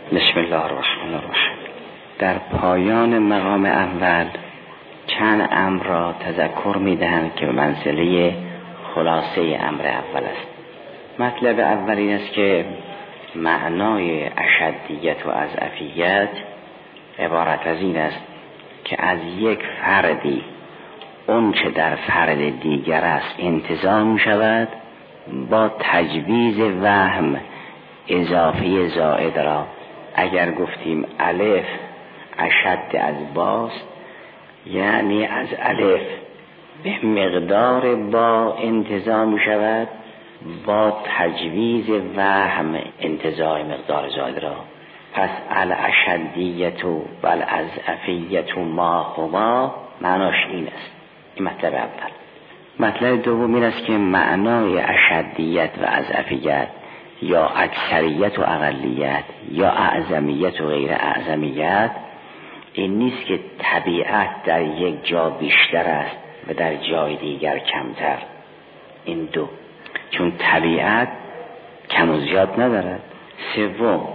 بسم الله الرحمن الرحیم. در پایان مقام اول چند امر را تذکر می‌دهم که به منزله خلاصه امر اول است. مطلب اول این است که معنای اشدیت و اضعفیت عبارت از این است که از یک فردی اون چه در فرد دیگر است انتزاع می شود، با تجویز وهم اضافه زائد را اگر گفتیم الف اشد از باست، یعنی از الف به مقدار با انتزاع می شود، با تجویز وهم انتزاع مقدار زائد را. پس الاشدیت و الاضعفیت ما هما معناش این است. این مطلب اول. مطلب دوم این است که معنای اشدیت و اضعفیت یا اکثریت و اقلیت یا اعظمیت و غیر اعظمیت این نیست که طبیعت در یک جا بیشتر است و در جای دیگر کمتر. این دو، چون طبیعت کم و زیاد ندارد. سوم،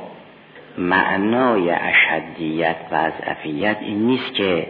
معنای اشدیت و اضعفیت این نیست که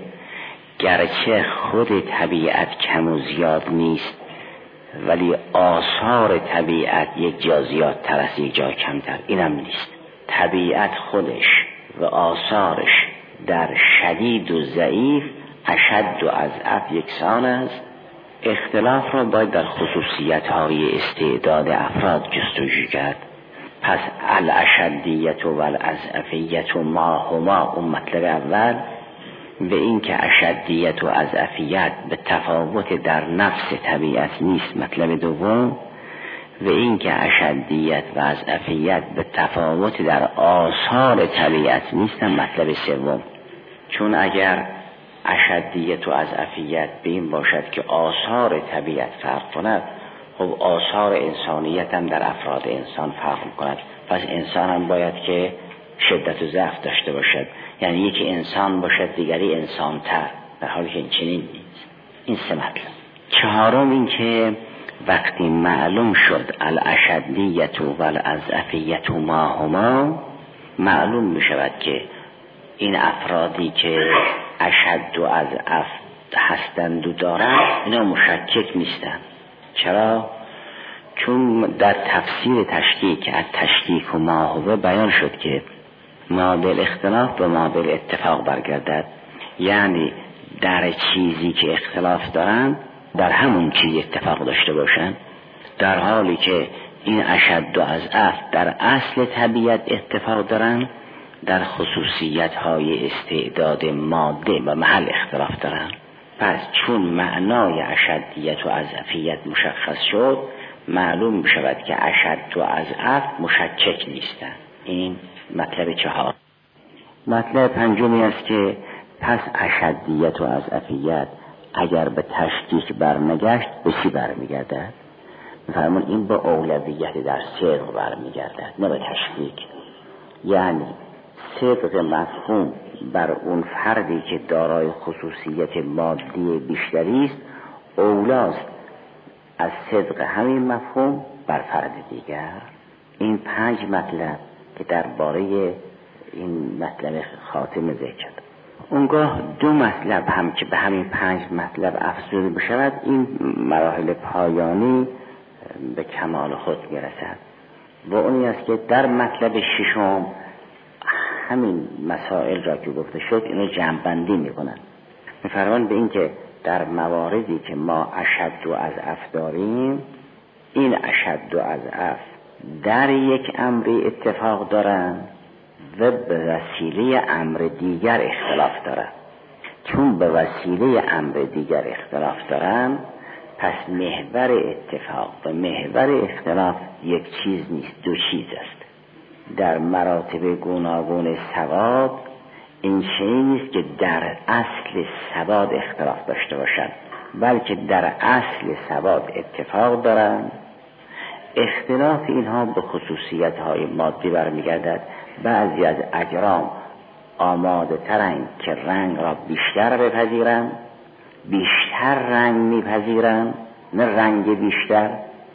گرچه خود طبیعت کم و زیاد نیست ولی آثار طبیعت یک جا زیادتر است یک جا کمتر. اینم نیست. طبیعت خودش و آثارش در شدید و ضعیف اشد و اضعف یکسان است. اختلاف را باید در خصوصیت‌های استعداد افراد جستجو کرد. پس الاشدیت و الاضعفیت ما هما اون مطلب اول، به این که اشدیت و اضعفیت به تفاوت در نفس طبیعت نیست مطلب دوم، و این که اشدیت و اضعفیت به تفاوت در آثار طبیعت نیست مطلب سوم. چون اگر اشدیت و اضعفیت به این باشد که آثار طبیعت فرق کند، خب آثار انسانیت هم در افراد انسان فرق کند. پس انسان هم باید که شدت و ضعف داشته باشد، یعنی یکی انسان باشد دیگری انسان تر، در حالی که این چنین نیست. این سه مطلب. چهارم این که وقتی معلوم شد الاشدیت و الاضعفیت ما هما، معلوم می شود که این افرادی که اشد و اضعف هستند و دارند اینا مشکک نیستند. چرا؟ چون در تفسیر تشکیک از تشکیک و ماهوه بیان شد که ما بالاختلاف به ما بالاتفاق برگردد، یعنی در چیزی که اختلاف دارند در همون چیز اتفاق داشته باشند، در حالی که این اشد و اضعف در اصل طبیعت اتفاق دارند، در خصوصیت های استعداد ماده و محل اختلاف دارند. پس چون معنای اشدیت و اضعفیت مشخص شد، معلوم می شود که اشد و اضعف مشکک نیستند. این مطلب چهار. مطلب پنجمی است که پس اشدیت و اضعفیت اگر به تشکیک برنگشت به چی برمیگردد؟ می‌فرمون این با اولویت در صدق برمیگردد، نه به تشکیک. یعنی صدق مفهوم بر اون فردی که دارای خصوصیت مادی بیشتری است اولاست از صدق همین مفهوم بر فرد دیگر. این 5 مطلب که درباره این مطلب خاتمه ذکر شد. اونگاه 2 مطلب هم که به همین 5 مطلب افزوده بشود، این مراحل پایانی به کمال خود میرسد. و اونی است که در مطلب 6 همین مسائل را که گفته شد اینو جمع‌بندی میکنن. میفرمان به این که در مواردی که ما اشد و اضعف داریم، این اشد و اضعف در یک امری اتفاق دارند و به وسیله امر دیگر اختلاف دارند. چون به وسیله امر دیگر اختلاف دارند، پس محور اتفاق و محور اختلاف یک چیز نیست، 2 چیز است. در مراتب گوناگون ثواب این چیزی نیست که در اصل ثواب اختلاف داشته باشند، بلکه در اصل ثواب اتفاق دارند. اختلاف اینها به خصوصیت‌های مادی برمیگردد. بعضی از اجرام آماده ترند که رنگ را بیشتر بیشتر رنگ میپذیرند، نه رنگ بیشتر.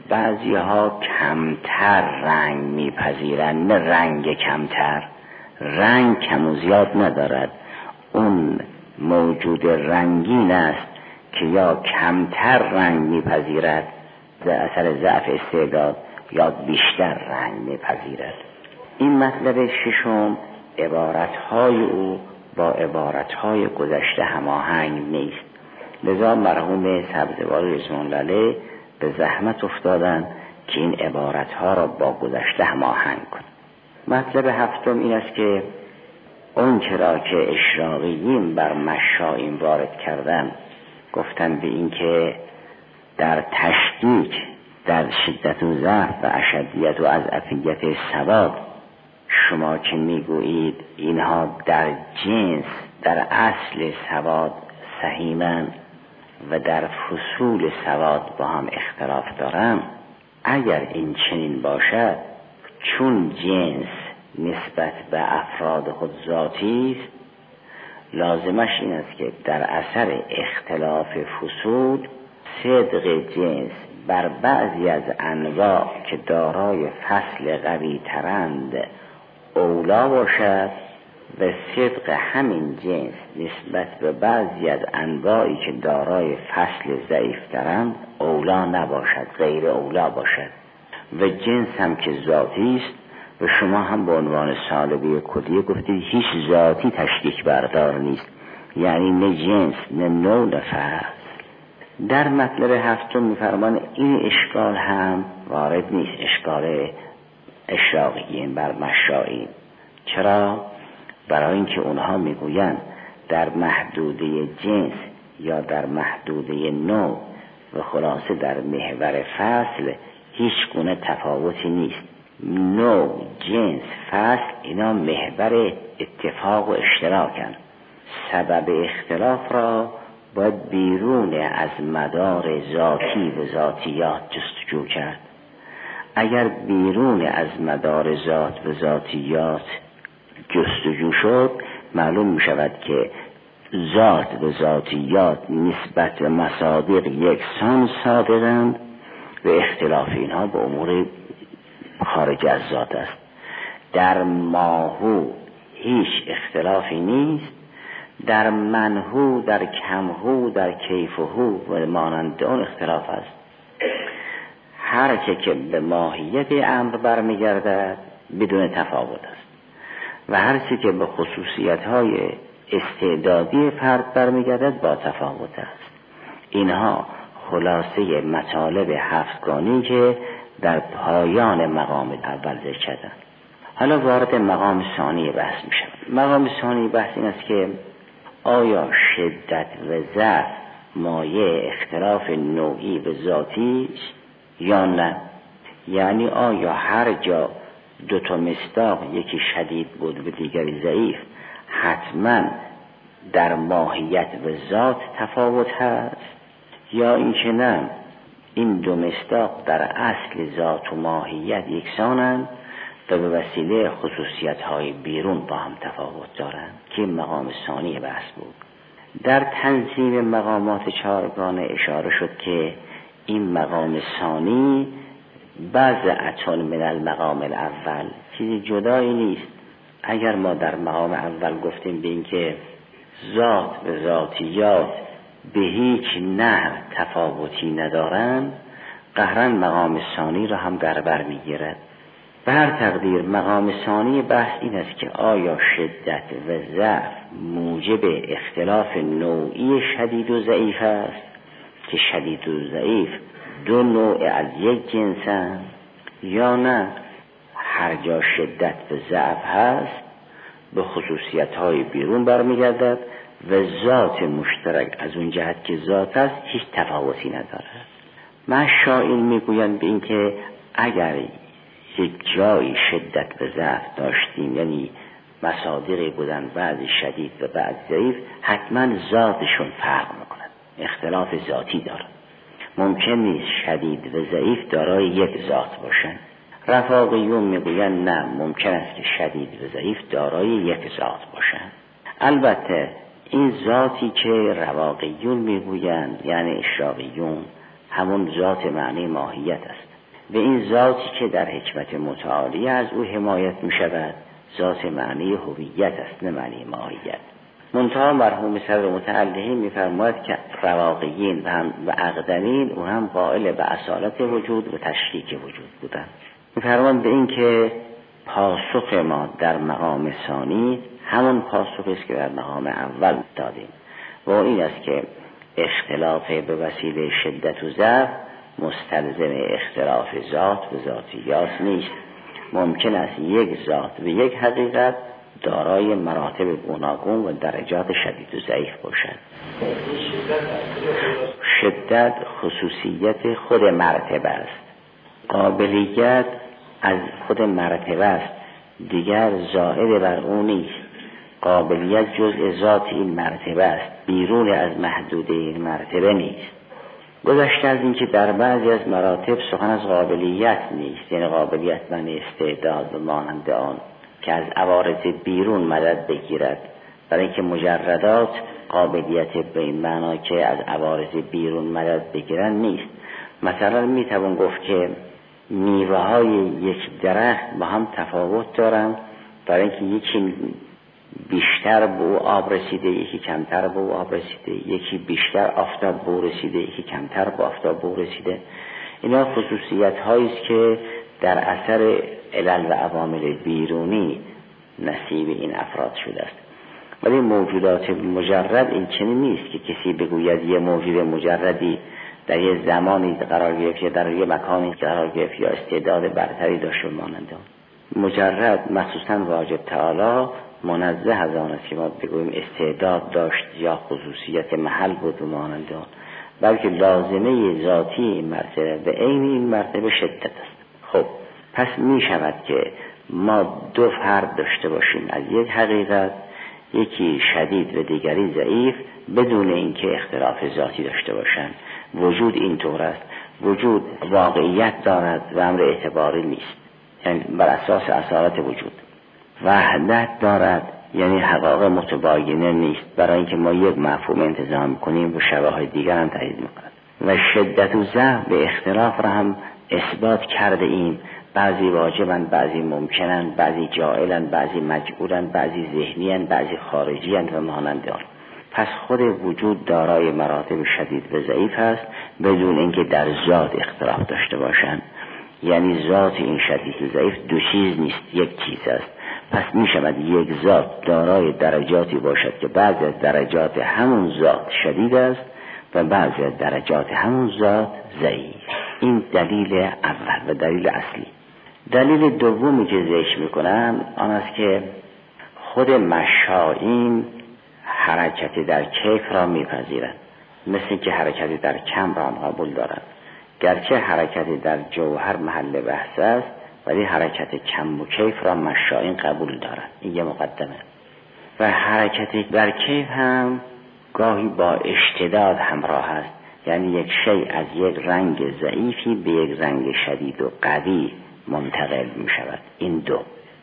بعضی ها کمتر رنگ میپذیرند، نه رنگ کمتر، رنگ کم و زیاد ندارد، اون موجود رنگین است که یا کمتر رنگ میپذیرد در اثر ضعف استعداد یا بیشتر رنگ میپذیرد. این مطلب ششم، عبارتهای او با عبارتهای گذشته هماهنگ نیست، لذا مرحوم سبزواری رضوان الله به زحمت افتادند که این عبارتها را با گذشته هماهنگ کنند. مطلب هفتم این است که اون چرا که اشراقیین بر مشائین وارد کردن، گفتن به این که در تشکیک، در شدت و ضعف و اشدیت و اضعفیت سواد شما که میگویید اینها در جنس، در اصل سواد سهیمن و در فصول سواد با هم اختلاف دارن، اگر این چنین باشد، چون جنس نسبت به افراد خود ذاتی است، لازمش این است که در اثر اختلاف فصول صدق جنس بر بعضی از انواع که دارای فصل قوی ترند اولا باشد و صدق همین جنس نسبت به بعضی از انواعی که دارای فصل ضعیف ترند اولا نباشد، غیر اولا باشد. و جنس هم که ذاتی است و شما هم به عنوان سالبه کلیه گفتید هیچ ذاتی تشکیک بردار نیست، یعنی نه جنس نه نوع نه فصل. در مطلب هفتم می‌فرمان این اشکال هم وارد نیست، اشکال اشراقیین بر مشائین. چرا؟ برای اینکه اونها میگویند در محدوده جنس یا در محدوده نوع و خلاصه در محور فصل هیچ گونه تفاوتی نیست. نوع، جنس، فصل اینا محور اتفاق و اشتراکن. سبب اختلاف را باید بیرون از مدار ذاتی و ذاتیات جستجو کرد. اگر بیرون از مدار ذات و ذاتیات جستجو شد، معلوم می شود که ذات و ذاتیات نسبت به مصادیق یکسان صادقند و اختلاف اینها به امور خارج از ذات است. در ماهو هیچ اختلافی نیست، در منهو، در کمهو، در کیفهو و مانند اون اختلاف است. هر که به ماهیت امر برمیگردد بدون تفاوت است و هر که به خصوصیت‌های استعدادی فرد برمیگردد با تفاوت است. اینها خلاصه مطالب هفتگانی که در پایان مقام اول ذکر شدند. حالا وارد مقام ثانی بحث میشم. مقام ثانی بحث این است که آیا شدت و ضعف مایه اختلاف نوعی و ذاتی یا نه؟ یعنی آیا هر جا دو تا مصداق، یکی شدید بود و دیگری ضعیف، حتما در ماهیت و ذات تفاوت هست، یا اینکه نه، این دو مصداق در اصل ذات و ماهیت یکسانند و به وسیله خصوصیت‌های بیرون با هم تفاوت دارند، که مقام ثانی بحث بود. در تنظیم مقامات چهارگانه اشاره شد که این مقام ثانی بضعة من المقام الاول، چیزی جدایی نیست. اگر ما در مقام اول گفتیم به این که ذات و ذاتیات به هیچ نحو تفاوتی ندارند، قهراً مقام ثانی را هم در بر میگیرد. به هر تقدیر مقام ثانی بحث این است که آیا شدت و ضعف موجب اختلاف نوعی شدید و ضعیف است که شدید و ضعیف دو نوع از یک جنسند، یا نه هر جا شدت و ضعف هست به خصوصیت‌های بیرون برمیگردد و ذات مشترک از اون جهت که ذات است هیچ تفاوتی ندارد. مشائین میگویند به این که اگر یک جایی شدت و ضعف داشتیم، یعنی مصادیقی بودن بعضی شدید و بعضی ضعیف، حتما ذاتشون فرق میکنند، اختلاف ذاتی دارند. ممکن نیست شدید و ضعیف دارای یک ذات باشند. رفاقیون میگویند نه، ممکن است که شدید و ضعیف دارای یک ذات باشند. البته این ذاتی که رواقیون میگویند یعنی اشراقیون همون ذات معنی ماهیت است. به این ذاتی که در حکمت متعالی از او حمایت می شود ذات معنی هویت است، نه معنی ماهیت. منتها مرحوم صدر متعلهی می فرماید که رواقیین و اقدمین او هم قائل به اصالت وجود و تشریک وجود بودن. می فرماید به این که پاسخ ما در مقام ثانی همون پاسخ است که در مقام اول دادیم و این است که اختلاف به وسیله شدت و ضعف مستلزم اختلاف ذات و ذاتیات نیست. ممکن است یک ذات و یک حقیقت دارای مراتب گوناگون و درجات شدید و ضعیف باشد. شدت خصوصیت خود مرتبه است، قابلیت از خود مرتبه است، دیگر زائد بر اون نیست. قابلیت جزء ذات این مرتبه است، بیرون از محدوده این مرتبه نیست. گذشته از این که در بعضی از مراتب سخن از قابلیت نیست، یعنی قابلیت معنی استعداد و مانند آن که از عوارض بیرون مدد بگیرد، برای اینکه مجردات قابلیت به این معنا که از عوارض بیرون مدد بگیرن نیست. مثلا میتوان گفت که میوه های یک درخت با هم تفاوت دارن، برای اینکه یکی بیشتر به او آب رسیده، یکی کمتر به او آب رسیده، یکی بیشتر آفتاب به او رسیده، یکی کمتر به آفتاب به او رسیده. اینا خصوصیت هایی است که در اثر علل و عوامل بیرونی نصیب این افراد شده است. ولی موجودات مجرد این چنین نیست که کسی بگوید یه موجود مجردی در یه زمانی قرار گرفت یا در یه مکانی قرار گرفت یا استعداد برتری داشت و مانند آن. مجرد مخصوصا واجب تعالی منزه از آن است که ما بگوییم استعداد داشت یا خصوصیت محل بود و مانند آن، بلکه لازمه ذاتی این مرتبه به عین این مرتبه شدت است. خب پس می شود که ما دو فرد داشته باشیم از یک حقیقت، یکی شدید و دیگری ضعیف، بدون اینکه اختلاف ذاتی داشته باشند. وجود اینطور است، وجود واقعیت دارد و امر اعتباری نیست، یعنی بر اساس اصالت وجود. وحدت دارد، یعنی حقایق متباینه نیست، برای اینکه ما یک مفهوم انتظام کنیم و شواهد دیگر هم تایید می‌کند. و شدت و ضعف به اختلاف را هم اثبات کرده ایم. بعضی واجبند، بعضی ممکنند، بعضی جائلند، بعضی مجعولند، بعضی ذهنیند، بعضی خارجیند و مانند آن. پس خود وجود دارای مراتب شدید و ضعیف است بدون اینکه در ذات اختلاف داشته باشند. یعنی ذات این شدید و ضعیف دو چیز نیست، یک چیز است. پس می شود یک ذات دارای درجاتی باشد که بعضی از درجات همون ذات شدید است و بعضی از درجات همون ذات ضعیف. این دلیل اول و دلیل اصلی. دلیل دومی که ذکر میکنم آن است که خود مشائین حرکتی در کیف را میپذیرند، مثل که حرکتی در کم را قبول دارند. گرچه حرکتی در جوهر محل بحث است، ولی حرکت کم و کیف را مشائین قبول دارند. این یه مقدمه. و حرکتی در کیف هم گاهی با اشتداد همراه است، یعنی یک شیء از یک رنگ ضعیفی به یک رنگ شدید و قوی منتقل می شود. این دو.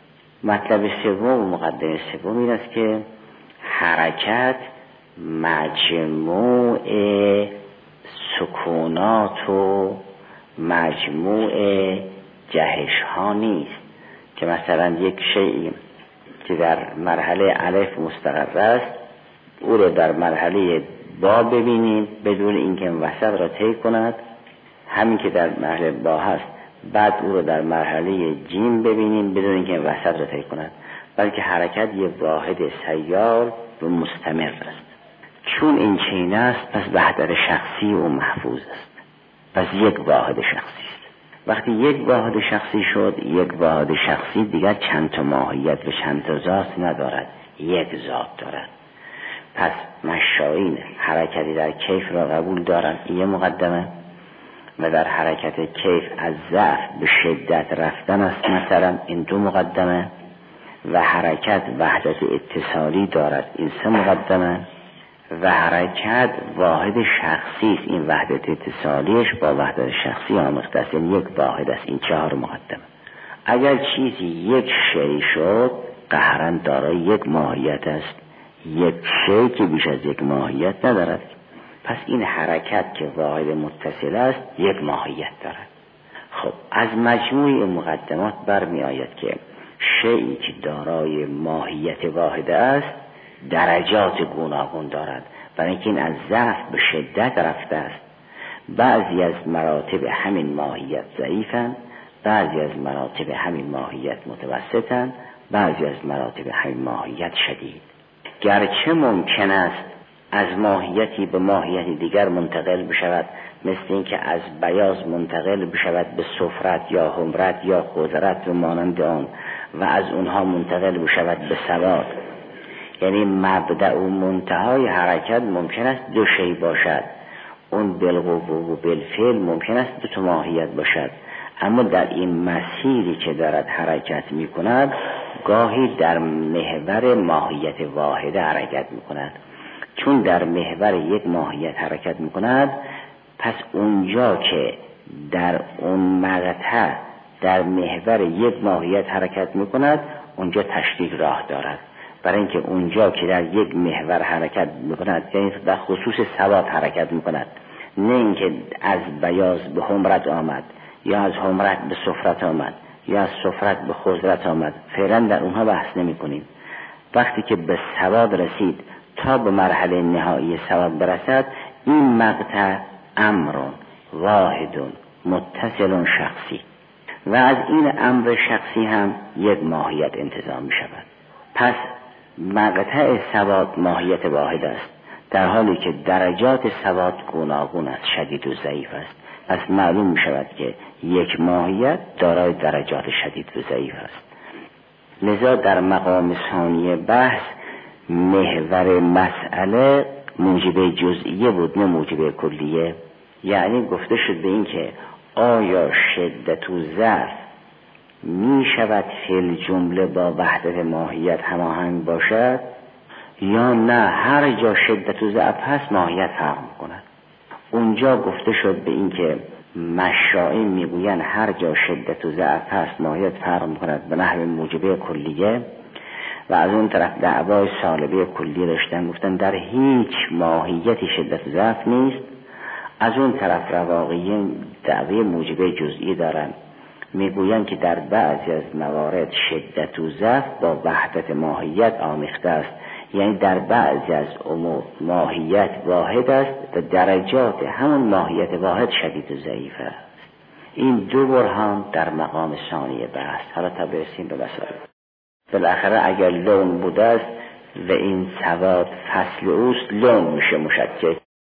مطلب سوم و مقدمه سوم این است که حرکت مجموع سکونات و مجموع جهش ها نیست، که مثلا یک شیء که در مرحله الف مستقر است او رو در مرحله با ببینیم بدون اینکه وسط را طی کند، همین که در مرحله با هست بعد او رو در مرحله جیم ببینیم بدون اینکه وسط را طی کند، بلکه حرکت یک واحد سیار و مستمر است. چون این چنین است پس وحدت شخصی و محفوظ است، پس یک واحد شخصی است. وقتی یک واحد شخصی شد، یک واحد شخصی دیگر چند تا ماهیت و چند تا ذات ندارد، یک ذات دارد. پس مشائین حرکتی در کیف را قبول دارند، این مقدمه. و در حرکت کیف از ضعف به شدت رفتن است مثلا، این دو مقدمه. و حرکت وحدت اتصالی دارد، این سه مقدمه. و حرکت واحد شخصی است، این وحدت اتصالیش با وحدت شخصی آمیخته است، یعنی یک واحد است. این چهار مقدمه. اگر چیزی یک شیء شد قهرن دارای یک ماهیت است، یک شیء که بیش از یک ماهیت ندارد. پس این حرکت که واحد متصل است یک ماهیت دارد. خب از مجموع مقدمات برمی آید که شیئی که دارای ماهیت واحده است درجات گوناگون دارد، برای اینکه این از ضعف به شدت رفته است. بعضی از مراتب همین ماهیت ضعیفند، بعضی از مراتب همین ماهیت متوسطند، بعضی از مراتب همین ماهیت شدید. گرچه ممکن است از ماهیتی به ماهیتی دیگر منتقل بشود، مثل اینکه از بیاض منتقل بشود به صفرت یا حمرت یا خضرت و مانند آن، و از اونها منتقل بشود به سواد. یعنی مبدأ و منتهای حرکت ممکن است دو شی باشد، اون بالقوه و بالفعل ممکن است دو تا ماهیت باشد، اما در این مسیری که دارد حرکت می کند گاهی در محور ماهیت واحده حرکت می کند. چون در محور یک ماهیت حرکت می کند، پس اونجا که در اون مقطع در محور یک ماهیت حرکت می کند اونجا تشدید راه دارد، برای اینکه اونجا که در یک محور حرکت می کند، یعنی در خصوص سواد حرکت می کند، نه اینکه از بیاض به حمرت آمد یا از حمرت به صفرت آمد یا از صفرت به خضرت آمد، فعلا در اونها بحث نمی کنیم. وقتی که به سواد رسید تا به مرحله نهایی سواد برسد، این مقطع امر واحد متصل شخصی، و از این امر شخصی هم یک ماهیت انتزاع می شود. پس مقطع سواد ماهیت واحد است، در حالی که درجات سواد گوناگون است، شدید و ضعیف است. پس معلوم می شود که یک ماهیت دارای درجات شدید و ضعیف است. لذا در مقام ثانی بحث محور مسئله موجب جزئیه بود نه موجب کلیه. یعنی گفته شد به این که آیا شدت و ضعف می شود فی الجمله با وحدت ماهیت هماهنگ باشد، یا نه هر جا شدت و ضعف هست ماهیت فرق می‌کند. اونجا گفته شد به این که مشائم میگویند هر جا شدت و ضعف هست ماهیت فرق می‌کند به نحو موجبه کلیه، و از اون طرف دعوای سالبه کلیه داشتن، گفتن در هیچ ماهیتی شدت و ضعف نیست. از اون طرف رواقیین دعوی موجبه جزئی دارن، میگویند که در بعضی از موارد شدت و ضعف با وحدت ماهیت آمیخته است، یعنی در بعضی از امور ماهیت واحد است و درجات همون ماهیت واحد شدید و ضعیف است. این دو برهان در مقام ثانی بحث. حالا تا برسیم به مسائل. بالاخره اگر لون بوده است و این سواد فصل اوست، لون میشه مشکل.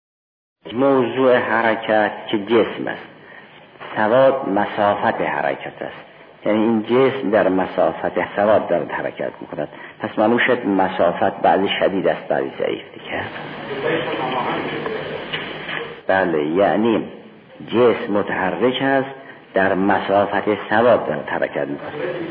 موضوع حرکت که جسم است، سواد مسافت حرکت است، یعنی این جسم در مسافت سواد دارد حرکت میکند. پس معلوم شد مسافت بعضی شدید است بعضی ضعیف دیگه. بله، یعنی جسم متحرک است در مسافت سواد دارد حرکت میکند.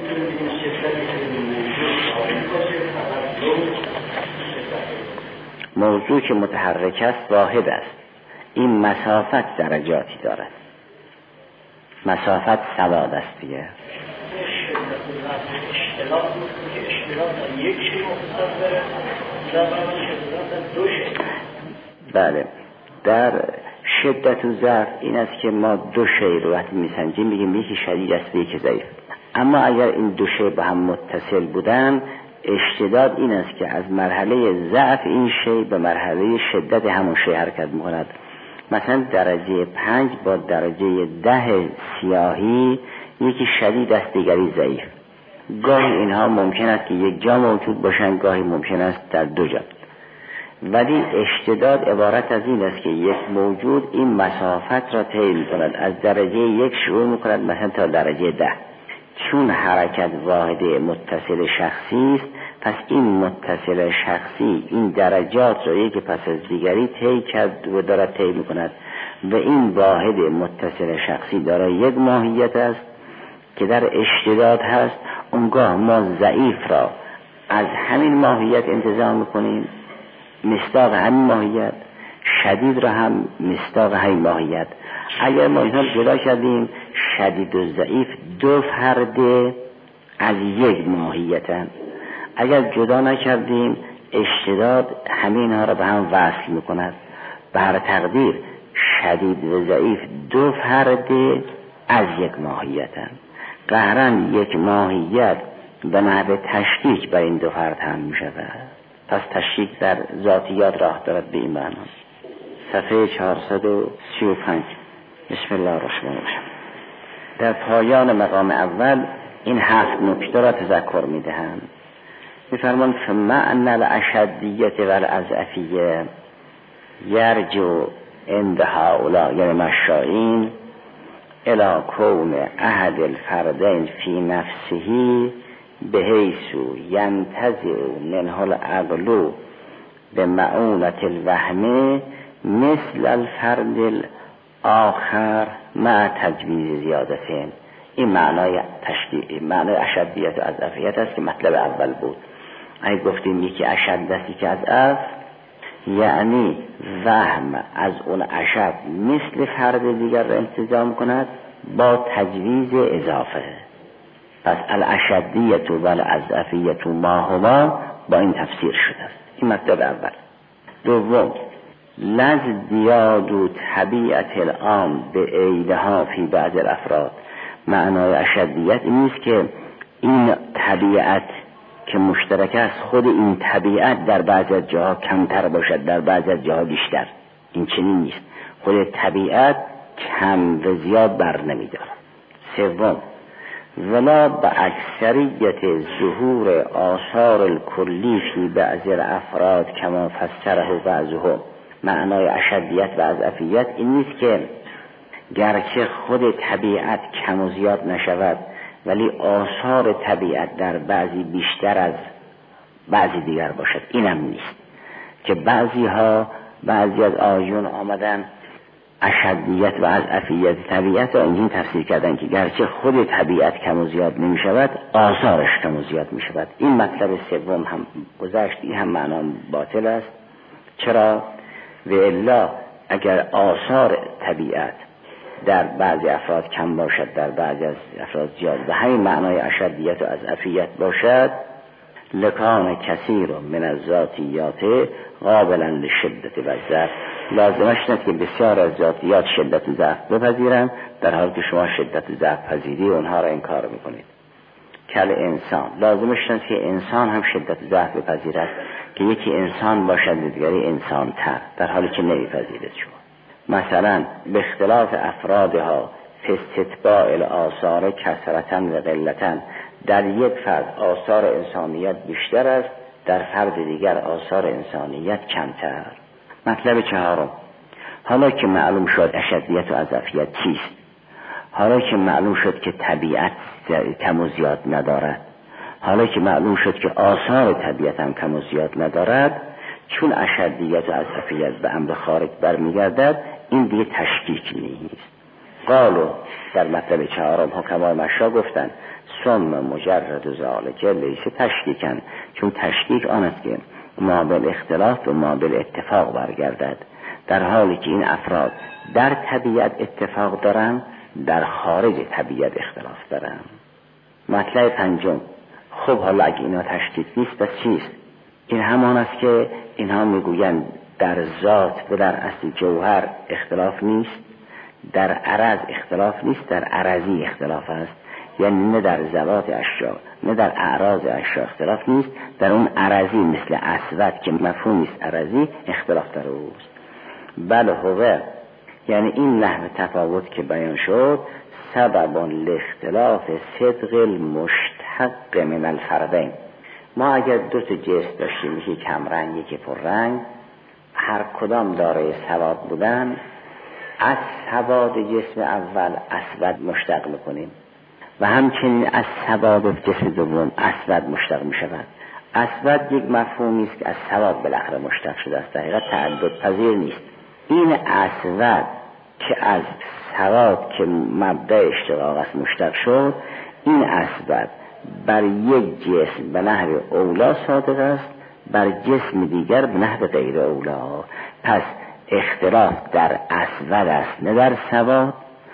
موضوع که متحرک است واحد است، این مسافت درجاتی دارد، مسافت سواد است دیگه. بله، در شدت و ضعف این است که ما دو شی رو وقتی میسنجیم بگیم یکی شدید است و یکی ضعیف. اما اگر این دو شی با هم متصل بودن، اشتداد این است که از مرحله ضعف این شی به مرحله شدت همون شی حرکت میکند. مثلا درجه 5 با درجه 10 سیاهی یکی شدید است دیگری ضعیف. گاهی اینها ممکن است که یک جا موجود باشند، گاهی ممکن است در دو جا. ولی اشتداد عبارت از این است که یک موجود این مسافت را طی می‌کند، از درجه 1 شروع می‌کند مثلا تا درجه 10. چون حرکت واحده متصل شخصی است، پس این متصل شخصی این درجات را یک پس از دیگری طی کرد و دارد طی می‌کند و این واحد متصل شخصی دارای یک ماهیت است که در اشتداد هست. اونگاه ما ضعیف را از همین ماهیت انتزاع می‌کنیم مصداق همین ماهیت، شدید را هم مصداق همین ماهیت. اگر ما اینها جدا کردیم، شدید و ضعیف دو فرد از یک ماهیتن. اگر جدا نکردیم، اشتداد همین ها را به هم وصل میکند. به هر تقدیر شدید و ضعیف دو فرد از یک ماهیتن. قهرن یک ماهیت به نحو تشکیک بر این دو فرد هم می شود. پس تشکیک در ذاتیات راه دارد به این معنا. صفحه 435. بسم الله الرحمن الرحیم. در پایان مقام اول این 7 نکته را تذکر می دهم. می فرمان فمعنى الاشدیت و الاضعفیه یرجع عند هؤلاء یعنی مشائین الى کون احد الفردین فی نفسه بحیث ینتزع منه العقل بمعونة الوهم مثل الفرد الاخر مع تجویز زیادتین. این معنای معنای اشدیت و اضعفیت است که مطلب اول بود. اگه گفتیم یکی اشد است یکی اضعف، یعنی وهم از اون اشد مثل فرد دیگر را التزام کند با تجویز اضافه. پس الاشدیت و الاضعفیت ما هما با این تفسیر شده است. این مطلب اول. دوم، لازدیاد طبیعت العام به عیدها فی بعض الافراد. معنای اشدیت این نیست که این طبیعت که مشترک است خود این طبیعت در بعض از جاها کمتر باشد در بعض از جاها بیشتر. این چنین نیست. خود طبیعت کم و زیاد بر نمیدارد. سوم، ولا به اکثریت ظهور آثار الکلی فی بعض الافراد کما فسره بعضهم. معنای اشدیت و اضعفیت این نیست که گرچه خود طبیعت کم و زیاد نشود ولی آثار طبیعت در بعضی بیشتر از بعضی دیگر باشد. اینم نیست که بعضی از آیون آمدن اشدیت و اضعفیت طبیعت را اینجین تفسیر کردن که گرچه خود طبیعت کم و زیاد نمی شود آثارش کم و زیاد می شود. این مطلب سوم هم گذشت. این هم معنا باطل است. چرا؟ و الا اگر آثار طبیعت در بعضی افراد کم باشد در بعضی از افراد زیاد و همین معنای اشدیت و اضعفیت باشد لکان کثیر من الذاتیات قابلا لشدت و ضعف. لازمش نیست که بسیار از ذاتیات شدت و ضعف بپذیرند در حالی که شما شدت و ضعف پذیری اونها را انکار میکنید. کل انسان لازمش نیست که انسان هم شدت و ضعف بپذیرد که یکی انسان باشد دیگری انسان تر در حالی که نمیپذیرد. شما مثلا به اختلاف افرادها فاستتباع الاثار کثرتاً و قلتاً، در یک فرد آثار انسانیت بیشتر است در فرد دیگر آثار انسانیت کمتر. مطلب چهارم، حالا که معلوم شد اشدیت و اضعفیت چیست، حالا که معلوم شد که طبیعت کم و زیاد ندارد، حالا که معلوم شد که آثار طبیعت هم کم و زیاد ندارد، چون اشدیت و اضعفیت به امر خارج برمیگردد این دیگه تشکیک نیست. قالو در مطلب چهارم حکمای مشا گفتن ثم مجرد ذالک لیس تشکیکن، چون تشکیک آن است که ما بالاختلاف و ما بالاتفاق برگردد، در حالی که این افراد در طبیعت اتفاق دارن در خارج طبیعت اختلاف دارن. مطلب پنجم، خب حالا اگه اینا تشکیک نیست پس چیست؟ این همان است که اینها میگویند در ذات و در اصل جوهر اختلاف نیست، در عرض اختلاف نیست، در عرضی اختلاف است. یعنی نه در ذوات اشیا نه در اعراض اشیا اختلاف نیست، در اون عرضی مثل اسود که مفهوم نیست عرضی اختلاف در اوست. بل هو، یعنی این نحو تفاوت که بیان شد سبب لاختلاف صدق المشتق من الفردین. ما اگر دو تا جسم داشتیم یکی کم رنگ یکی پر رنگ، هر کدام دارای سواد بودن، از سواد جسم اول اسود مشتق میکنیم و همچنین از سواد جسم دوم اسود مشتق میشود. اسود یک مفهومی است که از سواد بالاخره مشتق شده است، در حقیقت تعدد پذیر نیست. این اسود که از سواد که مبدأ اشتقاق است مشتق شد، این اسود بر یک جسم به نحو اولا صادق است، بر جسم دیگر به نحو غیر اولا. پس اختلاف در اسود است نه در سواد.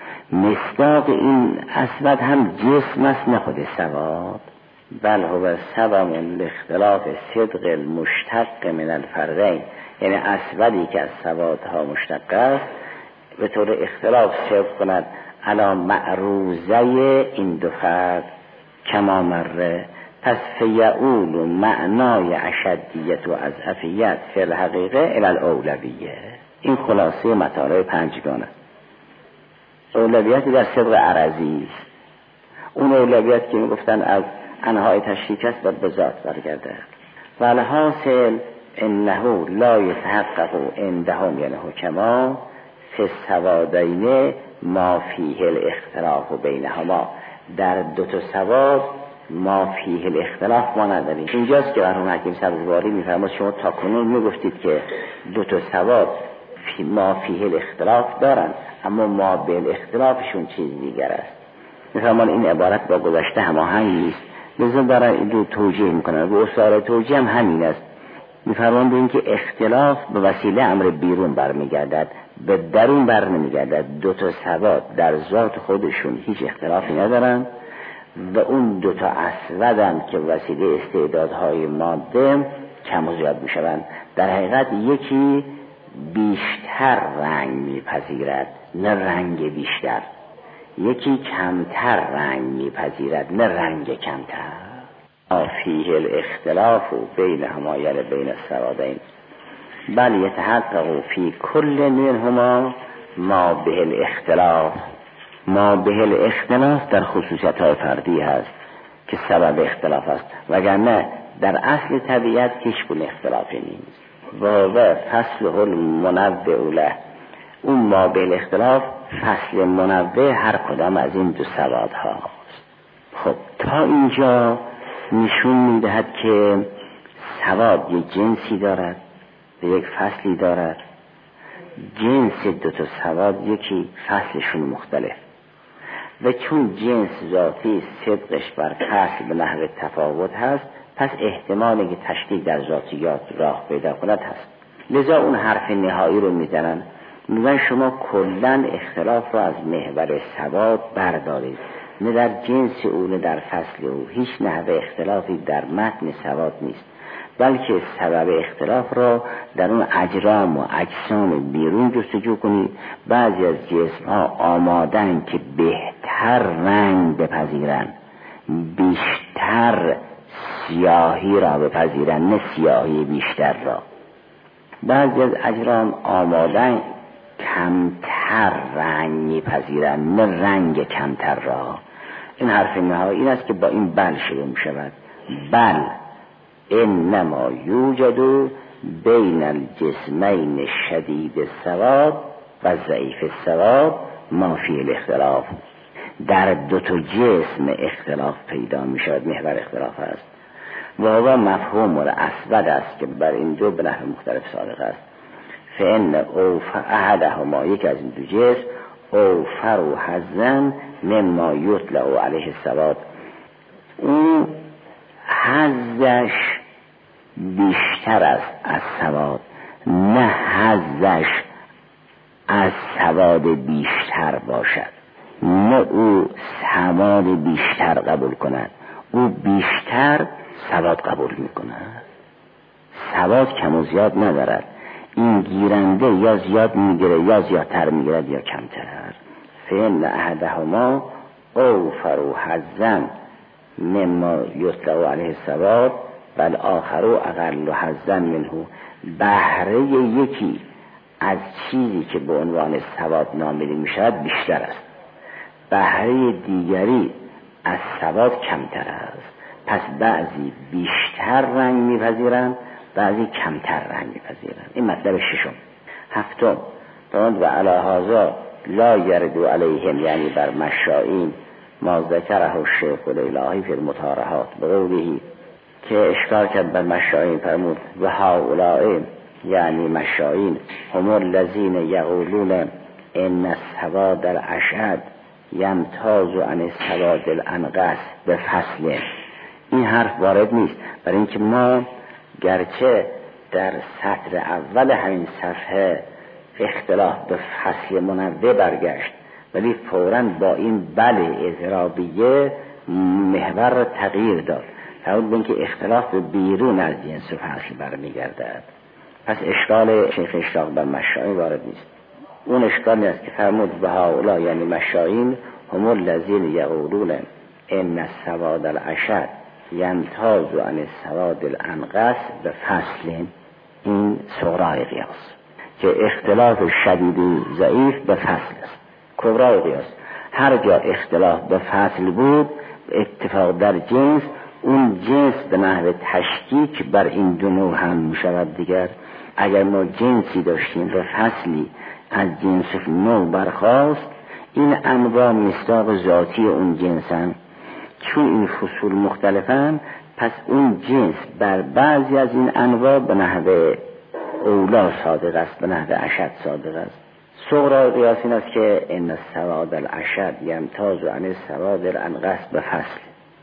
مصداق این اسود هم جسم است نه خود سواد. بل هو سبب لاختلاف صدق المشتق من الفردین، یعنی اسودی که از سوادها مشتق است به طور اختلاف صدق کند علا معروضه این دو فرد کما مره، پس فیعول معنای اشدیت و اضعفیت فی الحقیقه الی الاولویه. این خلاصه مطالب پنجگانه. اولویت در صدق عرضی است، اون اولویت که میگفتن از انهای تشریک است و به ذات برگرده. والحاصل انه لا یتحقق عندهم یعنی حکما فی السوادین ما فیه الاختلاف بینهما، در دو تا سواد ما فیه الاختلاف ما نداریم. اینجاست که مرحوم حکیم سبزواری میفرماید شما تاکنون میگفتید که دو تا سواد ما فیه الاختلاف دارن، اما ما به الاختلافشون چیز دیگر است. میفرمان این عبارت با گذشته هماهنگ نیست، لذا دارن این رو توجیه میکنن و اصاره توجیه هم همین است. میفرمان به این که اختلاف به وسیله امر بیرون برمیگردد، به درون بر نمیگردد. دو تا سواد در ذات خودشون هیچ اختلافی ندارن و اون دو تا اسودن که وسیله استعدادهای ماده کم و زیاد میشوند. در حقیقت یکی بیشتر رنگ میپذیرد نه رنگ بیشتر، یکی کمتر رنگ میپذیرد نه رنگ کمتر. فیه الاختلاف بینهما یعنی بین السوادین، بل یتحقق فی کل منهما ما به الاختلاف. ما به الاختلاف در خصوصیت های فردی هست که سبب اختلاف است، وگرنه در اصل طبیعت هیچ گونه اختلافی نیست. و فصل المنوع له، اون ما به الاختلاف فصل منوع هر کدام از این دو سواد هاست. خب تا اینجا نشون میدهد که سواد یک جنسی دارد، یک فصلی دارد. جنس دو تا سواد یکی، فصلشون مختلف، و چون جنس ذاتی صدقش بر فصل به نحو تفاوت هست، پس احتمالی که تشدید در ذاتیات راه پیدا کند هست. لذا اون حرف نهایی رو میزنن، میگن شما کلن اختلاف رو از محور سواد بردارید، نه در جنس او نه در فصل او. هیچ نحوه اختلافی در متن سواد نیست، بلکه سبب اختلاف را در اون اجرام و اجسام بیرون جستجو کنید. بعضی از جسم ها آمادن که بهتر رنگ بپذیرن، بیشتر سیاهی را بپذیرن نه سیاهی بیشتر را. بعضی از اجرام آمادن کمتر رنگ میپذیرن نه رنگ کمتر را. این حرف نهایی این است که با این بل شروع می شود. بل انما یوجد بین الجسمین شدید السواد و ضعیف السواد ما فی الاختلاف. در دو تا جسم اختلاف پیدا می شود، محور اختلاف است. و هو مفهوم الاسود است که بر این دو به نحو مختلف صادق است. فان او احدهما، یک از این دو جسم، او فرو حزن مما یطلع علیه السواد، اون حزش بیشتر است از سواد، نه حزش از سواد بیشتر باشد، نه او سواد بیشتر قبول کند، او بیشتر سواد قبول میکند. سواد کم و زیاد ندارد، این گیرنده یا زیاد میگیره یا زیادتر میگیرد یا کمتر. فإن احدهما اوفر حظا مما یطلع علیه السواد بل آخر اقل حظا منه. بهره یکی از چیزی که به عنوان سواد نامیده میشود بیشتر است، بهره دیگری از سواد کمتر است. پس بعضی بیشتر رنگ میپذیرند، بعضی کمتر رنگ میپذیرند. این مطلب ششم. هفتم، و علی هذا لا یرد علیهم، یعنی بر مشائین ما ذکره الشیخ الالهی فی المطارحات بقوله، که اشکال کرد بر مشائین، فرمود و هؤلاء یعنی مشائین هم الذین یقولون ان السواد الاشد یمتاز عن السواد الانقص به فصل. این حرف وارد نیست، برای اینکه ما گرچه در سطر اول همین صفحه اختلاف به فصل منوع برگشت، ولی فوراً با این بله اضرابیه محور تغییر داد، فرمود به اینکه اختلاف به بیرون از جنس و فصل برمیگردد. پس اشکال شیخ اشراق بر مشائین وارد نیست. اون اشکالی است که فرمود به هؤلاء یعنی مشایین هم الذین یقولون ان السواد الاشد یمتاز عن السواد الانقص به فصل. این صغرای قیاس که اختلاف شدید و ضعیف به فصل است. کبرای قیاس هر جا اختلاف به فصل بود اتفاق در جنس، اون جنس به نحو تشکیک بر این دو نوع هم می شود. دیگر اگر ما جنسی داشتیم و فصلی از جنس نوع برخاست، این انواع مصداق ذاتی اون جنسن. چون این فصول مختلفن پس اون جنس بر بعضی از این انواع به نحو اولا صادق است، به نحو اشد صادق است. صغرای قیاس این است که ان السواد الاشد یمتاز عن السواد الانقص به فصل.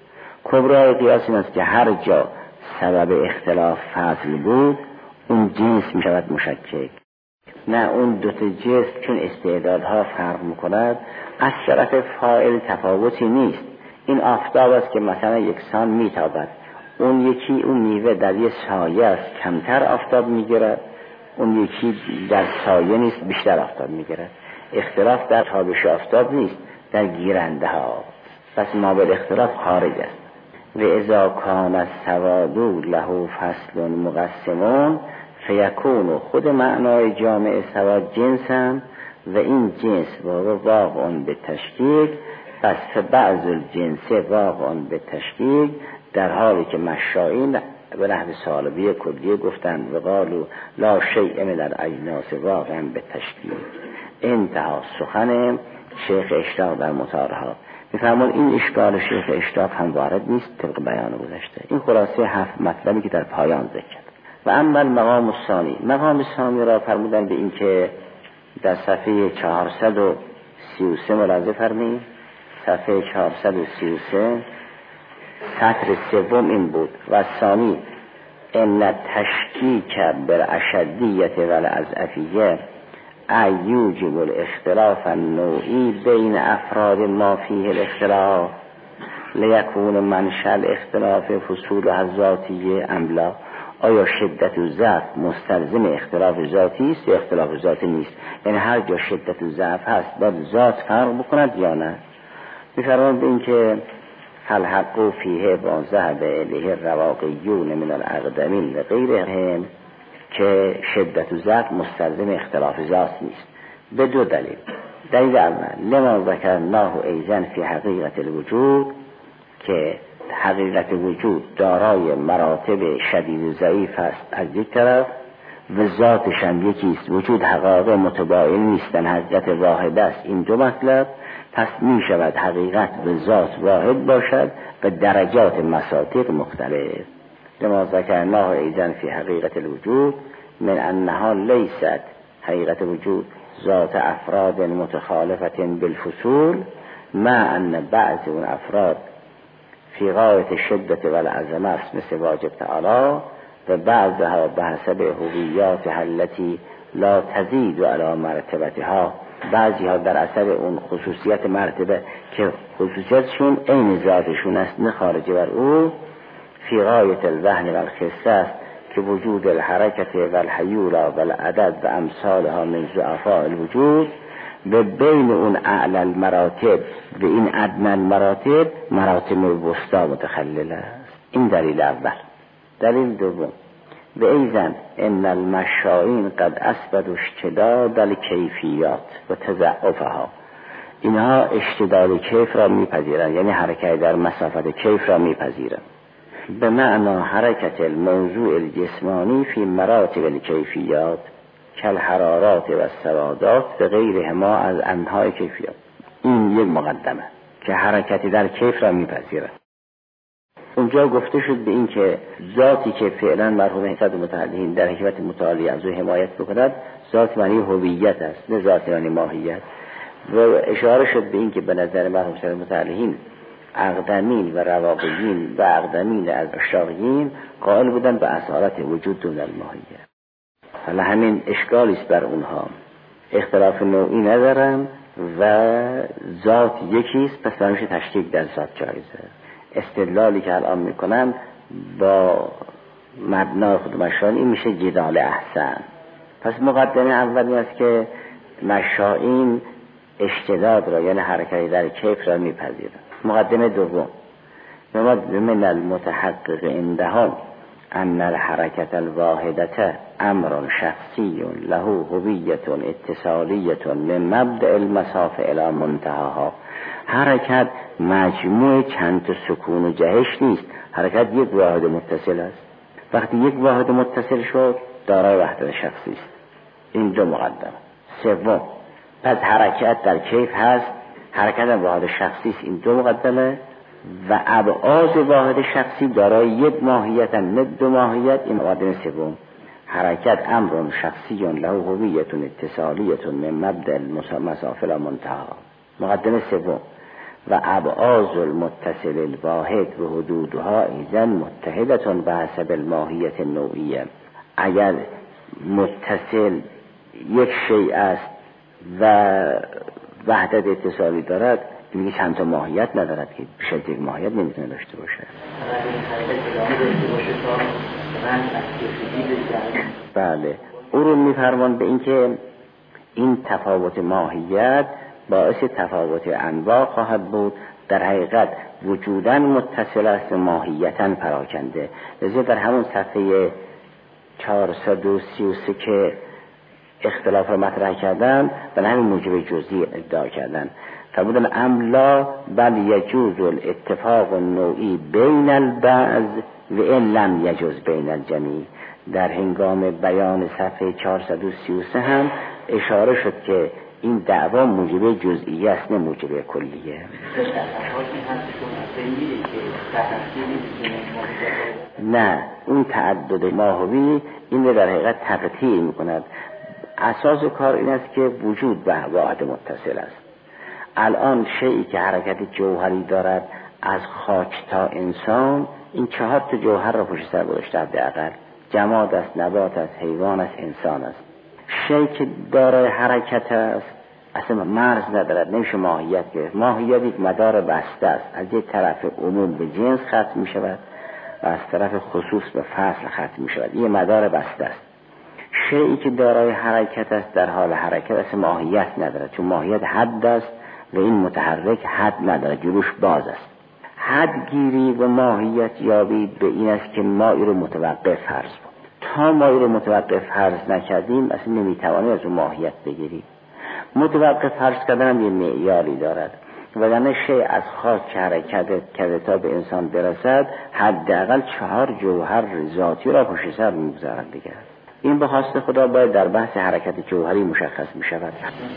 کبرای قیاس این است که هر جا سبب اختلاف فصل بود اون جنس می شود مشکک. نه، اون دوتا جنس چون استعدادها فرق میکند از طرف فاعل تفاوتی نیست. این آفتاب است که مثلا یکسان میتابد، اون یکی اون میوه در یه سایه است کمتر آفتاب میگیرد، اون یکی در سایه نیست بیشتر آفتاب میگیرد. اختلاف در تابش آفتاب نیست، در گیرنده ها. پس ما به اختلاف خارج است. و اذا کان السواد له فصل مقسمون فیکون خود معنای جامع سواد جنسم و این جنس واقع به تشکیک، پس بعض الجنس واقع به تشکیک، در حالی که مشایین به نحو سالبی کلیه گفتند و قالوا لا شیء من الاجناس واقع به تشکیک. انتها سخن شیخ اشتاق در مطالعات. میفرمون این اشکال شیخ اشتاق هم وارد نیست طبق بیان گذشته. این خلاصه 7 مطلبی که در پایان ذکر کرد. و اما مقام الثانی، مقام ثانی را فرمودن به این که در صفحه 433 ملاحظه فرمایید. صفحه 433 سطر سوم این بود و ثانی ان تشکیک بالاشدیت والاضعفیه ایوجب الاختلاف النوعی بین افراد ما فیه الاختلاف لیکون منشأ الاختلاف فصول الذاتیه ام لا. آیا شدت و ضعف مستلزم اختلاف ذاتی است یا اختلاف ذاتی نیست؟ یعنی هر جا شدت و ضعف هست باید ذات فرق بکند یا نه؟ می‌فرماید این که فالحق فیه با ذهب الیه الرواقیون من الاقدمین و غیرهم، که شدت و ضعف مستلزم اختلاف ذات نیست به دو دلیل. دلیل اول لما ذکرناه ایضا فی حقیقت الوجود، که حقیقت وجود دارای مراتب شدید و ضعیف است از یک طرف و ذاتش هم یکیست. وجود حقایق متباین نیستن، حقیقت واحد است. این دو مطلب پس می شود حقیقت و ذات واحد باشد و درجات مساطق مختلف. لما ذکرناه ایضا فی حقیقت الوجود من انها لیست حقیقت وجود ذات افراد متخالفت بالفصول، مع ان بعض اون افراد فی غایت شدت و العظمه است مثل واجب تعالی و بعضها به حسب هویات التي لا تزید علی مرتبتها، بعضی ها در اثر اون خصوصیت مرتبه که خصوصیتشون عین ذاتشون است نه خارجی بر او، فی غایت الوهن و الخسه است که وجود الحرکت و الحیولا و العدد و امثالها من ضعفاء الوجود به بین اون اعلی المراتب و این ادنی المراتب مراتب وسطا متخلل است. این دلیل اول. دلیل دوم و ایضا ان المشائین قد اثبتوا اشتداد الکیفیات و تضعفها، اینها اشتداد کیف را میپذیرند، یعنی حرکت در مسافت کیف را میپذیرند، به معنی حرکت الموضوع الجسمانی فی مراتب الکیفیات کالحرارات و السوادات و غیرهما از انواع کیفیات. این یک مقدمه که حرکتی در کیف را میپذیرند. اونجا گفته شد به این که ذاتی که فعلا مرحوم حسد متعلقین در حکمت متعالی از او حمایت بکند ذات معنی هویت است نه ذات معنی ماهیت. و اشاره شد به این که به نظر مرحوم حسد متعلقین اقدمین و رواقیین و اقدمین از اشراقیین قائل بودن به اصالت وجود دون الماهیت. حالا همین اشکالی است بر اونها، اختلاف نوعی ندارن و ذات یکیست، پس برمیشه تشکیک در ذات جایزه. استدلالی که الان میکنن با مبنای خود مشان این میشه جدال احسن. پس مقدمه اولی است که مشائین اشتداد را یعنی حرکت در کیف را میپذیرند. مقدمه دوم، من المتحقق عندهم ان الحرکت الواحدة امر شخصی له هویت اتصالیت من مبدأ المسافه الى منتهاها. حرکت مجموع چند تا سکون و جهش نیست، حرکت یک واحد متصل است. وقتی یک واحد متصل شد دارای وحدت شخصی است. این دو مقدمه. سوم، پس حرکت در کیف هست، حرکت در واحد شخصی است. این دو مقدمه. و ابعاد واحد شخصی دارای یک ماهیت نه دو ماهیت. این مقدمه سوم. حرکت امر شخصی له هویت اتصالیت من مبدأ المسافه الى منتهاها. مقدمه سوم، و ابعاد المتصل الواحد و حدودها ایضا متحدة بحسب الماهیت النوعیه. اگر متصل یک شیء است و وحدت اتصالی دارد، میگه چند تا ماهیت ندارد که بیش از یک ماهیت نمیتونه داشته باشه. بله، او رو میفرمان به این که این تفاوت ماهیت باعث تفاوت انواع خواهد بود. در حقیقت وجوداً متصل است، ماهیتاً پراکنده. لذا در همون صفحه 433 که اختلاف را مطرح کردن و همین موجب جزئی ادعا کردن، فرمودن املا بل یجوز الاتفاق النوعی بین البعض و ان لم یجوز بین الجمیع. در هنگام بیان صفحه 433 هم اشاره شد که این دعوا موجب جزئی است نه موجب کلیه. نه، اون تعدد ماهوی این رو در حقیقت تقطیع میکند. اساس کار این است که وجود به واحد متصل است. الان شیئی که حرکت جوهری دارد از خاک تا انسان، این 4 تا جوهر را پشت سر گذاشته حداقل. جماد است، نبات است، حیوان است، انسان است. شیئی که دارای حرکت است اصلا مرز ندارد، نمیشه ماهیت گرفت. ماهیت یک مدار بسته است، از یک طرف عموم به جنس ختم می شود و از طرف خصوص به فصل ختم می شود. این مدار بسته است. شیئی که دارای حرکت است در حال حرکت اصلا ماهیت ندارد، چون ماهیت حد است و این متحرک حد ندارد، جلوش باز است. حد گیری و ماهیت یابی به این است که ما این رو متوقف فرض کنیم. تا ما این رو متوقف فرض نکردیم اصلا نمیتوانیم از اون ماهیت بگیریم. متوقف فرض کردن هم یه معیاری دارد. وگرنه شیء از خاک حرکت کرده تا به انسان برسد حداقل 4 جوهر ذاتی را پشت سر می‌گذارد دیگه. این به خواست خدا باید در بحث حرکت جوهری مشخص می شود.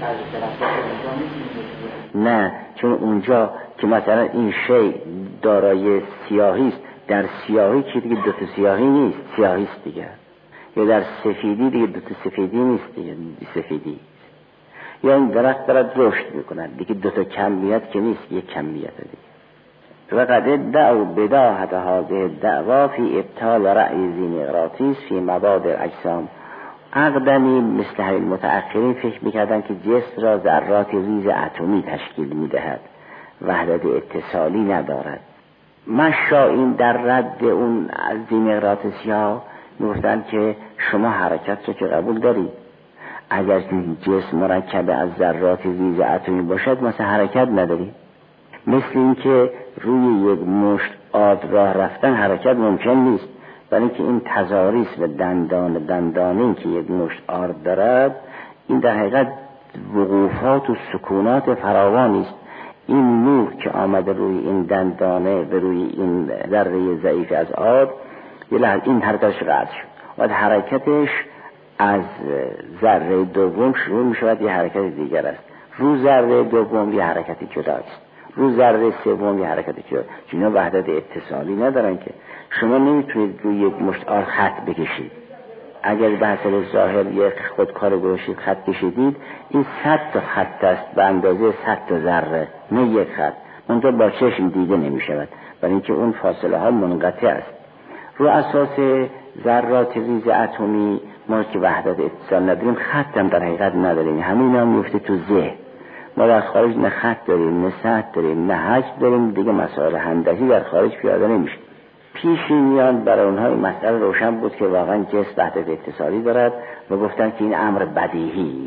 نه، چون اونجا که مثلا این شیء دارای سیاهی است، در سیاهی که دیگه 2 تا سیاهی نیست، سیاهی است دیگه. یا در سفیدی دیگه 2 تا سفیدی نیست دیگه، سفیدی. یا این درخت دارد رشد میکنه دیگه 2 تا کمیت که نیست، یک کمیت دیگه. وقد ادعوا بداهة هذه الدعوى في ابطال رأي ذی مقراطیس فی مبادئ اجسام. اقدمی مثل همین متأخرین فکر میکردن که جسم را ذرات ریز اتمی تشکیل میدهد، وحدت اتصالی ندارد. مشائین در رد اون از ذی مقراطیسی ها میگفتن که شما حرکت رو که قبول دارید، اگر جسم مرکب از ذرات ریز اتمی باشد مثلا حرکت ندارید. مثل این که روی یک مشت آرد راه رفتن حرکت ممکن نیست، برای اینکه این تضاریس و دندانه که یک مشت آرد دارد، این در حقیقت وقوفات و سکونات فراوانی است. این نور که آمده روی این دندانه و روی این ذره ضعیف از آرد، این حرکتش قطع شد و حرکتش از ذره دوم شروع می شود، یه حرکت دیگر است. رو ذره دوم یه حرکتی جدا است، رو ذره سوم یه حرکتی جدا. چون اینا وحدت اتصالی ندارن که شما نمیتونید روی یک مشت آرد خط بکشید. اگر به حسب ظاهر یک خودکار گوشید خط کشیدید، این 100 تا خط است به اندازه 100 تا ذره، نه یک خط. اونجا با چشم دیده نمی شود، برای اینکه اون فاصله ها منقطع است. رو اساس ذرات ریز اتمی ما که وحدت اتصال نداریم، خط هم در حقیقت نداریم. همین هم میفته تو ذهن. ما در خارج نه خط داریم، نه سطح داریم، نه حجم داریم. دیگه مسائل هندسی در خارج پیاده نمیشه. پیشینیان برای اونها این مسئله روشن بود که واقعا جسم وحدت اتصالی دارد و گفتن که این امر بدیهی است.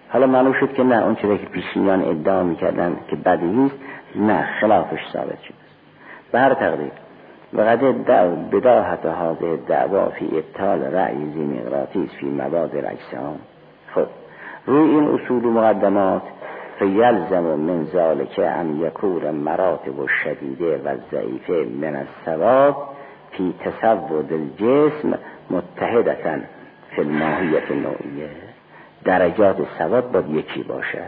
حالا معلوم شد که نه، اون چیزی که پیشینیان ادعا میکردن که بدیهی است، نه، خلافش ثابت شد. به هر تقدیر وقد بداهت هذه الدعوا فی ابطال رأی ذی مقراطیس فی مبادئ الاجسام. خب روی این اصول و مقدمات فیلزم من ذلك ان یکون مراتب الشدیده و الضعیفه من الثواب فی تصود الجسم متحدتا فی الماهیت النوعیه. درجات ثواب باید یکی باشه.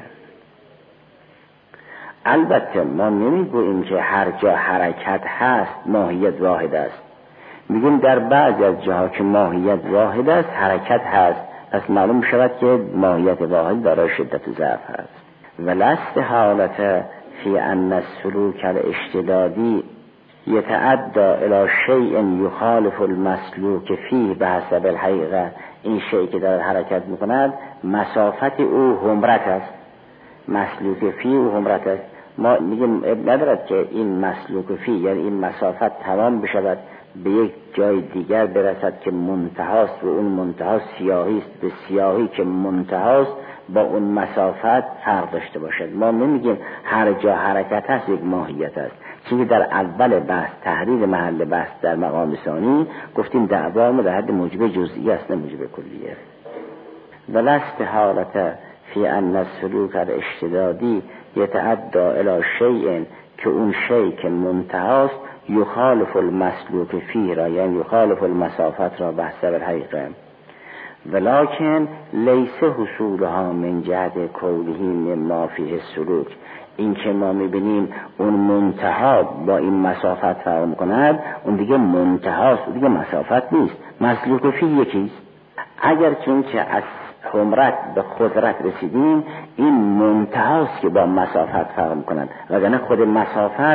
البته ما نمیگوییم که هر جا حرکت هست ماهیت واحد است. میگیم در بعضی از جاها که ماهیت واحد است حرکت هست، پس معلوم شود که ماهیت واحد دارای شدت و ضعف هست. ولا استحالة فی ان السلوک الاشتدادی یتعدى الى شیء یخالف المسلوک فیه بحسب الحقیقه. این شیء که دارد حرکت میکند مسافت او همرت است، مسلوک فی او همرت است. ما میگیم ندارد که این مسلوک فی یعنی این مسافت تمام بشود به یک جای دیگر برسد که منتهاست و اون منتها سیاهی است، به سیاهی که منتهاست با اون مسافت فرق داشته باشد. ما نمیگیم هر جا حرکت هست یک ماهیت است، چون در اول بحث تحریر محل بحث در مقام ثانی گفتیم دعوا ما در حد موجب جزئی است نه موجب کلیه. ولا استحالة فی ان السلوک الاشتدادی یتعدى الی شیء که اون شیء که منتهاست یخالف المسلوک فی را یعنی یخالف المسافت را بحثب الحقیقه. ولکن لیس حصولها من جهت کونه مما فیه السلوک. این که ما میبینیم اون منتها با این مسافت فرق کند، اون دیگه منتهاست و دیگه مسافت نیست. مسلوک فی یکیست. اگر که از همرت به خضرت رسیدیم این منتهاست که با مسافت فرق کند، وگرنه خود مسافت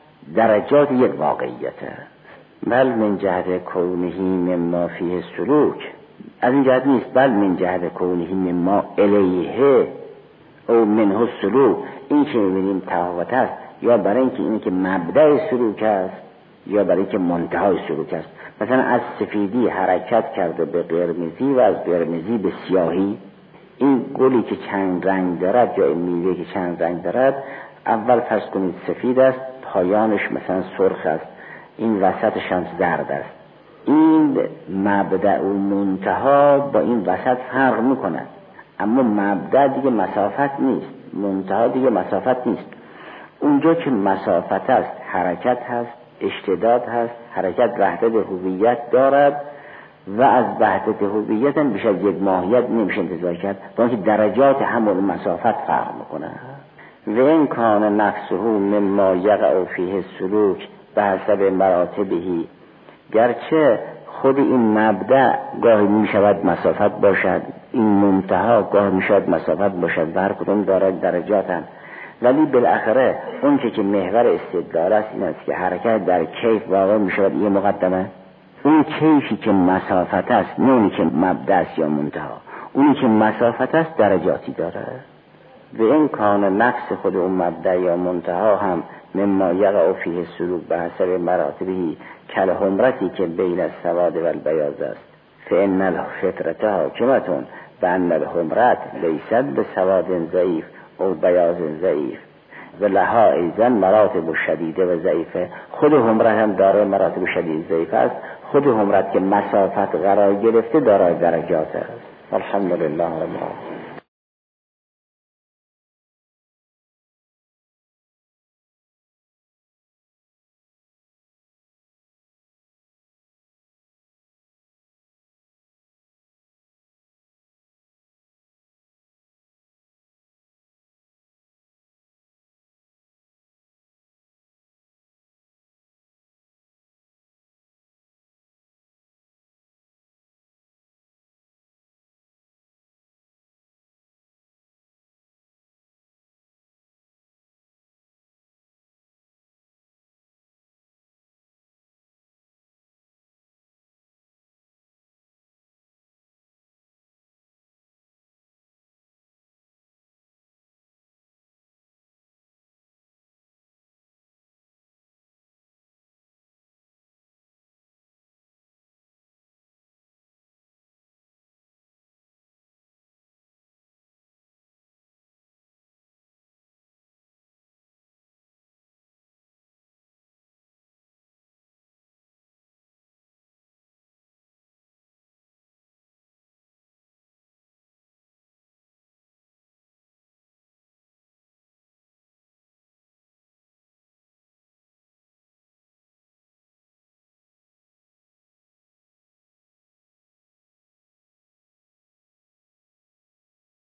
درجات یک واقعیته. بل من جهت کونه مما فیه السلوک، از این جهت نیست، بل من جهت کونه مما الیه او منه السلوک. این که می‌بینیم تفاوت است، یا برای اینکه این که مبدأ سلوک است یا برای اینکه منتهای سلوک است. مثلا از سفیدی حرکت کرده به قرمزی و از قرمزی به سیاهی. این گلی که چند رنگ دارد یا این میوه که چند رنگ دارد، اول فرض کنید سفید است، پایانش مثلا سرخ است، این وسطش هم زرد است. این مبدأ و منتها با این وسط فرق میکند، اما مبدأ دیگه مسافت نیست، منتها دیگه مسافت نیست. اونجا که مسافت است حرکت هست، اشتداد هست، حرکت وحدت هویت دارد و از وحدت هویت هم بیش از یک ماهیت نمیشه انتظار کرد، با اینکه درجات همون مسافت فرق میکنه. و این کان نفسه مما یقع فیه السلوک به حسب مراتبهی، گرچه خود این مبدأ گاهی میشود مسافت باشد، این منتها گاهی میشود مسافت باشد و هر کدوم دارد درجات هم، ولی بالاخره اون که محور استدلال است این است که حرکت در کیف واقع میشود یه مقدمه. اون کیفی که مسافت است نه اونی که مبدأ است یا منتها، اونی که مسافت است درجاتی داره. و این کان نفس خود اون مبدأ یا منتها هم مما یقع فیه السلوک به حسب مراتبهی کل حمرتی که بین السواد و البیاض است. فإن الفطرة حاکمة بأن الحمرت لیست بسواد ضعیف او بیاض ضعیف و لها ایضا مراتب شدیده و ضعیفه. خود حمرت هم داره مراتب شدید ضعیف است. خود حمرت که مسافت قرار گرفته دارای درجات است. الحمدلله رب العالمین.